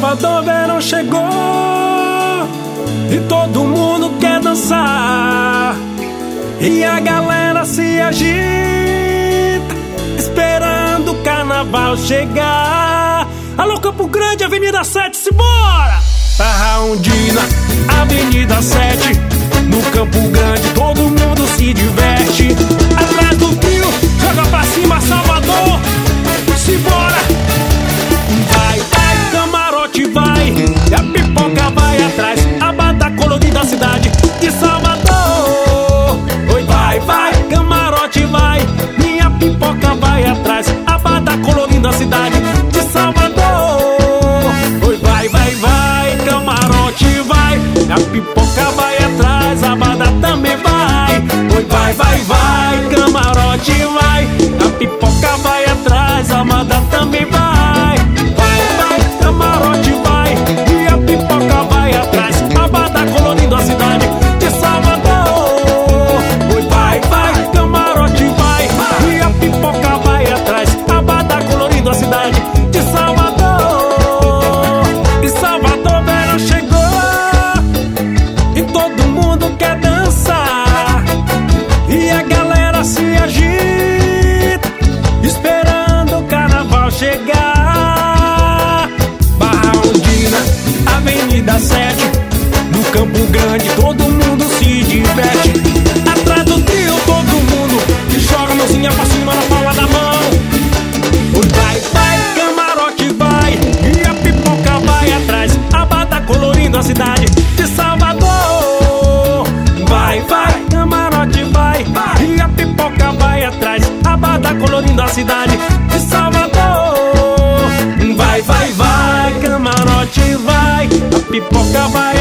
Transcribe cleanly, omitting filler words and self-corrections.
Salvador, verão chegou e todo mundo quer dançar, e a galera se agita esperando o carnaval chegar. Alô, Campo Grande, Avenida 7, simbora! Raundina, Avenida 7, no Campo Grande todo mundo se diverte. Atrás do trio, joga pra cima Salvador, simbora! Vai, vai, camarote vai, e a pipoca vai atrás, a banda colorida da cidade de Salvador. Oi, vai, vai, camarote vai, minha pipoca vai atrás, a banda colorida da cidade de Salvador. Oi, vai, vai, vai, camarote vai, a pipoca vai atrás, a banda também vai. Oi, vai, vai, vai, camarote vai, a pipoca vai atrás, a banda também vai. Camarote vai, e a pipoca vai atrás, a banda colorindo a cidade de Salvador. Oi, vai, vai, camarote vai, e a pipoca vai atrás, a banda colorindo a cidade de Salvador. E Salvador, verão chegou e todo mundo quer dançar, e a galera se agita esperando o carnaval chegar. Avenida 7, no Campo Grande todo mundo se diverte. Atrás do trio todo mundo que joga a mãozinha pra cima na palma da mão. Oi, vai, vai, camarote vai, e a pipoca vai atrás, a banda colorindo a cidade de Salvador. Vai, vai, camarote vai, e a pipoca vai atrás, a banda colorindo a cidade de Salvador. Vai, vai, vai, camarote vai, a pipoca vai